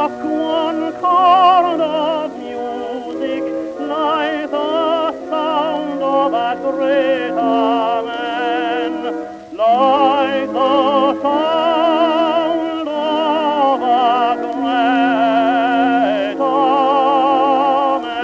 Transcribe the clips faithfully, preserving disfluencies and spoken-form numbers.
struck one chord of music like the sound of a great amen, like the sound of a great amen.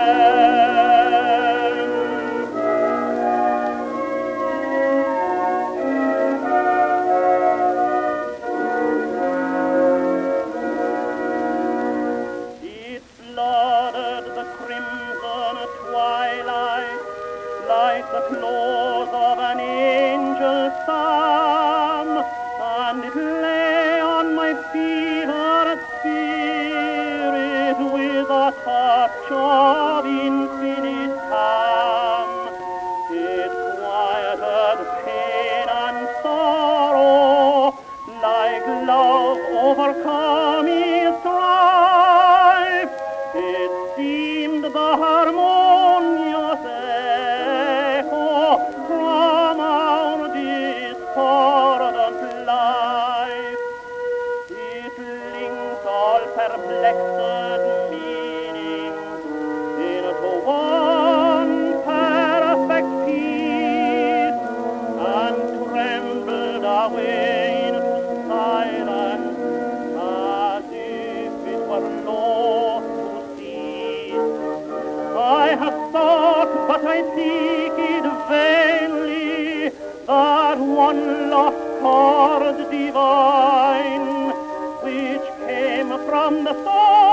It flooded the crimson twilight like the close of an angel's psalm, and it lay on my fevered spirit with a touch of infinite calm. It quieted pain and sorrow like love overcoming strife. It seemed the harmonious echo from our discordant life. It linked all perplexed meanings into one perfect peace, and trembled away into silence as if it were loth to cease. I have sought, but I seek it vainly, that one lost chord divine, which came from the soul